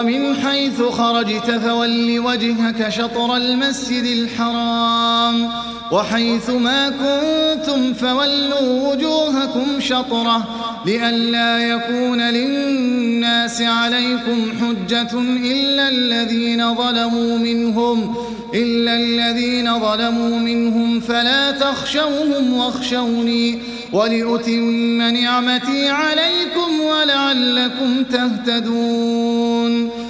من حيث خرجت فول وجهك شطر المسجد الحرام وحيث ما كنتم فولوا وجوهكم شطره لئلا يكون للناس عليكم حجة إلا الذين ظلموا منهم فلا تخشوهم واخشوني ولأتم نعمتي عليكم ولعلكم تهتدون